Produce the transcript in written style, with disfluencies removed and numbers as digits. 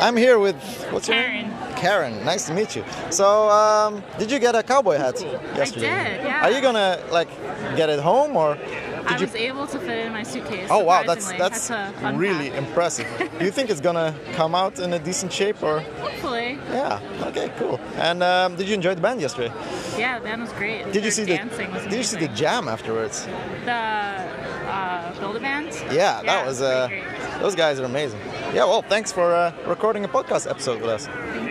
I'm here with, what's your Karen. name? Karen. Nice to meet you. So, did you get a cowboy hat yesterday? I did, yeah. Are you gonna get it home or? I was able to fit it in my suitcase. Oh wow, that's surprisingly. really impressive. Do you think it's gonna come out in a decent shape or? Hopefully. Yeah. Okay. Cool. And did you enjoy the band yesterday? Yeah, the band was great. Did you see the dancing was Did you see the amazing. jam afterwards? The Build-A-Band? Yeah, that was pretty great. those guys are amazing. Yeah. Well, thanks for recording a podcast episode with us. Thank